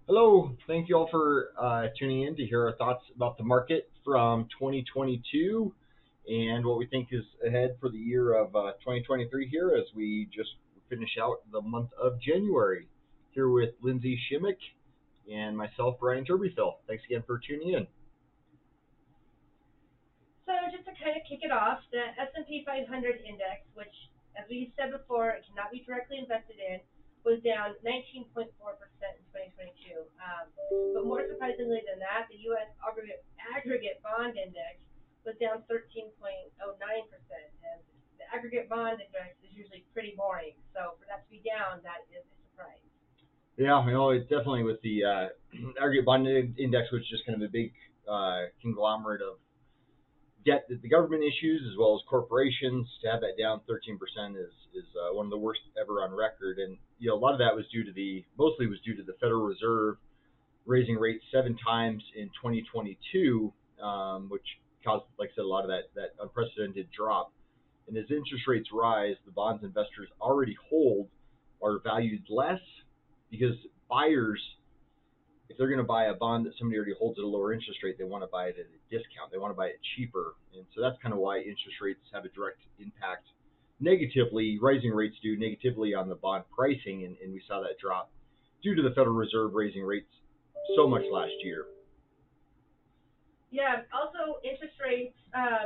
Hello, thank you all for tuning in to hear our thoughts about the market from 2022 and what we think is ahead for the year of 2023 here as we just finish out the month of January. Here with Lindsay Shimmick and myself, Brian Turbyfill. Thanks again for tuning in. So just to kind of kick it off, the S&P 500 index, which, as we said before, it cannot be directly invested in, was down 19.4% in 2022. But more surprisingly than that, the U.S. aggregate bond index was down 13.09%. And the aggregate bond index is usually pretty boring. So for that to be down, that is a surprise. Yeah, it's definitely with the aggregate bond index, which is just kind of a big conglomerate of debt that the government issues as well as corporations. To have that down 13% is one of the worst ever on record. And a lot of that was mostly was due to the Federal Reserve raising rates 7 times in 2022, which caused, like I said, a lot of that unprecedented drop. And as interest rates rise, the bonds investors already hold are valued less because buyers, if they're going to buy a bond that somebody already holds at a lower interest rate, they want to buy it at a discount. They want to buy it cheaper. And so that's kind of why interest rates have a direct impact negatively, rising rates do negatively on the bond pricing. And we saw that drop due to the Federal Reserve raising rates so much last year. Yeah, also interest rates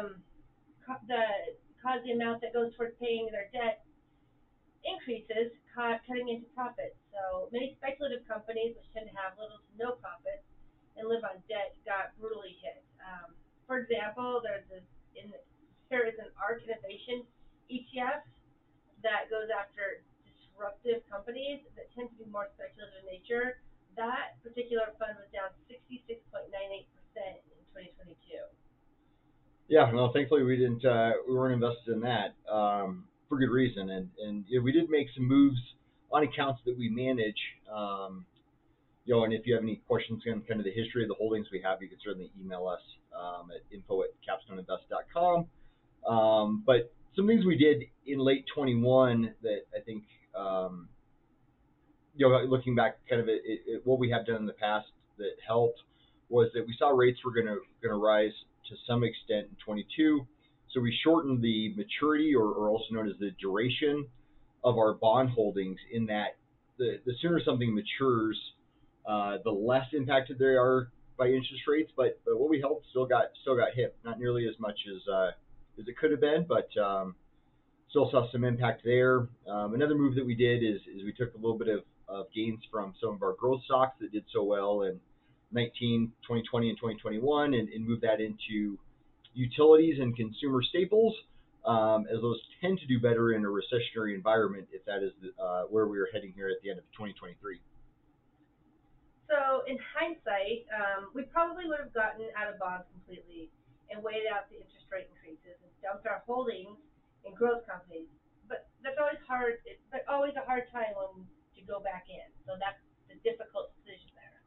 cause the amount that goes towards paying their debt increases, cutting into profits. So many speculative companies, which tend to have little to no profits and live on debt, got brutally hit. For example, there is an ARK Innovation ETF that goes after disruptive companies that tend to be more speculative in nature. That particular fund was down 66.98% in 2022. Yeah, no, thankfully we weren't invested in that for good reason, and we did make some moves on accounts that we manage. And if you have any questions on kind of the history of the holdings we have, you can certainly email us at info@capstoneinvest.com. But some things we did in late 21 that I think, looking back kind of at what we have done in the past that helped was that we saw rates were going to rise to some extent in 22. So we shortened the maturity, or also known as the duration, of our bond holdings. In that, the sooner something matures, the less impacted they are by interest rates. But what we held still got hit, not nearly as much as it could have been, but still saw some impact there. Another move that we did is we took a little bit of gains from some of our growth stocks that did so well in 2020, and 2021, and moved that into utilities and consumer staples, as those tend to do better in a recessionary environment if that is where we are heading here at the end of 2023. So in hindsight, we probably would have gotten out of bonds completely and waited out the interest rate increases and dumped our holdings in growth companies. But that's always hard. It's always a hard time when to go back in. So that's the difficult decision there.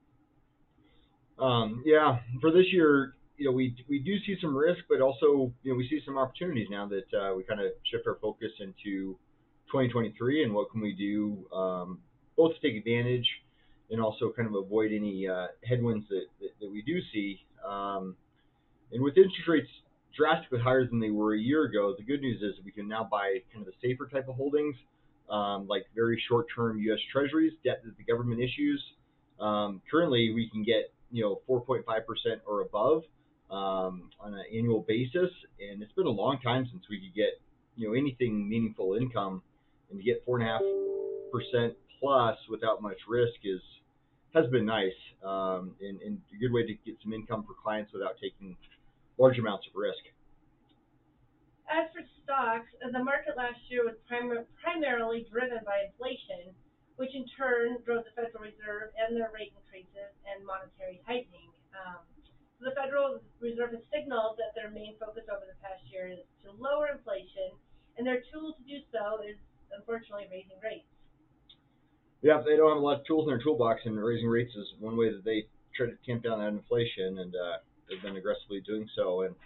Yeah, for this year, we do see some risk, but also we see some opportunities now that we kind of shift our focus into 2023 and what can we do, both to take advantage and also kind of avoid any headwinds that we do see. And with interest rates drastically higher than they were a year ago, the good news is we can now buy kind of the safer type of holdings, like very short-term U.S. Treasuries, debt that the government issues. Currently, we can get 4.5% or above on an annual basis, and it's been a long time since we could get anything meaningful income, and to get 4.5% plus without much risk has been nice, and a good way to get some income for clients without taking large amounts of risk. As for stocks, the market last year was primarily driven by inflation, which in turn drove the Federal Reserve and their rate increases and monetary tightening. So the Federal Reserve has signaled that their main focus over the past year is to lower inflation, and their tool to do so is unfortunately raising rates. Yeah, they don't have a lot of tools in their toolbox, and raising rates is one way that they try to tamp down that inflation, and they've been aggressively doing so. And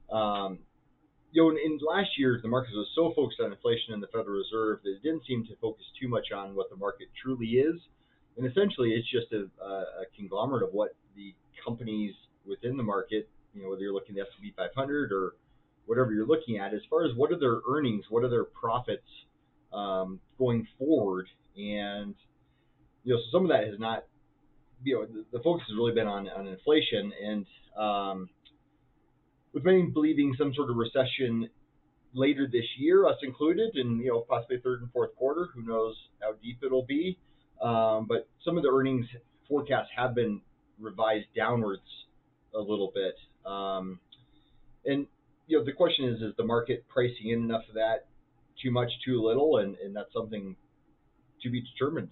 in last year, the market was so focused on inflation and the Federal Reserve that it didn't seem to focus too much on what the market truly is, And essentially, it's just a conglomerate of what the companies within the market, whether you're looking at the S&P 500 or whatever you're looking at, as far as what are their earnings, what are their profits going forward, and so some of that has not, the focus has really been on inflation, and with many believing some sort of recession later this year, us included, and possibly third and fourth quarter. Who knows how deep it'll be? But some of the earnings forecasts have been revised downwards a little bit. And the question is the market pricing in enough of that? Too much, too little, and that's something to be determined.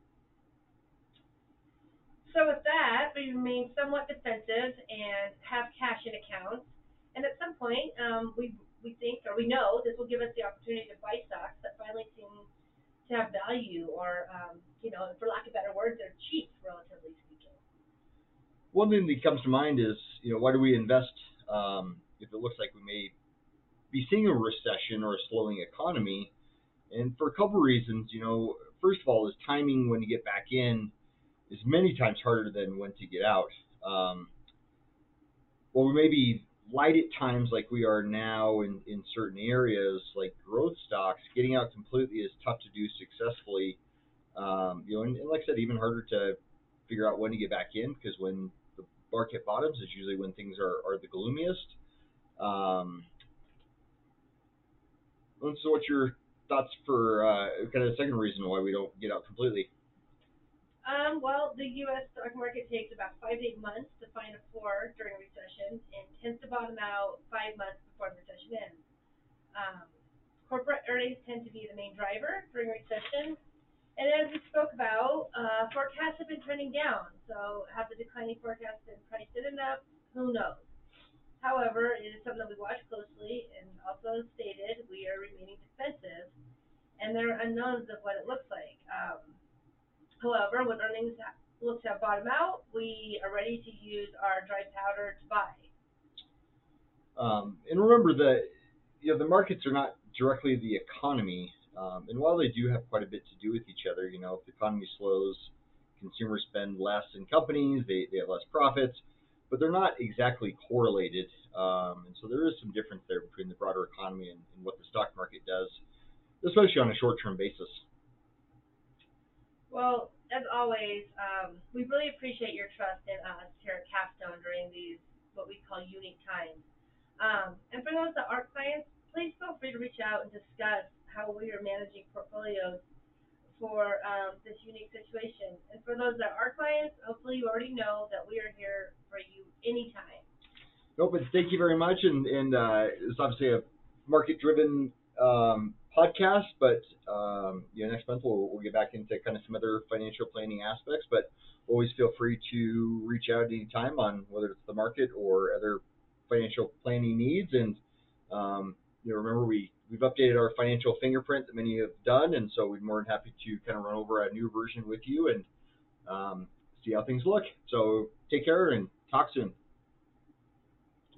So with that, we remain somewhat defensive and have cash in accounts. And at some point, we think, or we know, this will give us the opportunity to buy stocks that finally seem to have value, or for lack of better words, they're cheap, relatively speaking. One thing that comes to mind is, why do we invest if it looks like we may be seeing a recession or a slowing economy? And for a couple reasons. First of all, is timing when to get back in is many times harder than when to get out. Well, we may be light at times like we are now in certain areas like growth stocks. Getting out completely is tough to do successfully. And like I said, even harder to figure out when to get back in, because when the market bottoms is usually when things are the gloomiest. So what's your thoughts for kind of the second reason why we don't get out completely? Well, the U.S. stock market takes about 5 to 8 months to find a floor during a recession and tends to bottom out 5 months before the recession ends. Corporate earnings tend to be the main driver during a recession. And as we spoke about, forecasts have been trending down. So have the declining forecasts been priced in enough? Who knows? However, it is something that we watch closely, and also as stated, we are remaining defensive, and there are unknowns of what it looks like. However, when earnings look to have bottomed out, we are ready to use our dry powder to buy. And remember that the markets are not directly the economy, and while they do have quite a bit to do with each other, if the economy slows, consumers spend less in companies, they have less profits, but they're not exactly correlated. And so there is some difference there between the broader economy and what the stock market does, especially on a short-term basis. Well, as always, we really appreciate your trust in us here at Capstone during these what we call unique times. And for those that aren't clients, please feel free to reach out and discuss how we are managing portfolios for this unique situation. And for those that are clients, hopefully you already know that we are here for you anytime. No, but thank you very much. And it's obviously a market-driven podcast, but next month we'll get back into kind of some other financial planning aspects. But always feel free to reach out anytime on whether it's the market or other financial planning needs. And remember we've updated our financial fingerprint that many have done, and so we're more than happy to kind of run over a new version with you and see how things look. So take care and talk soon.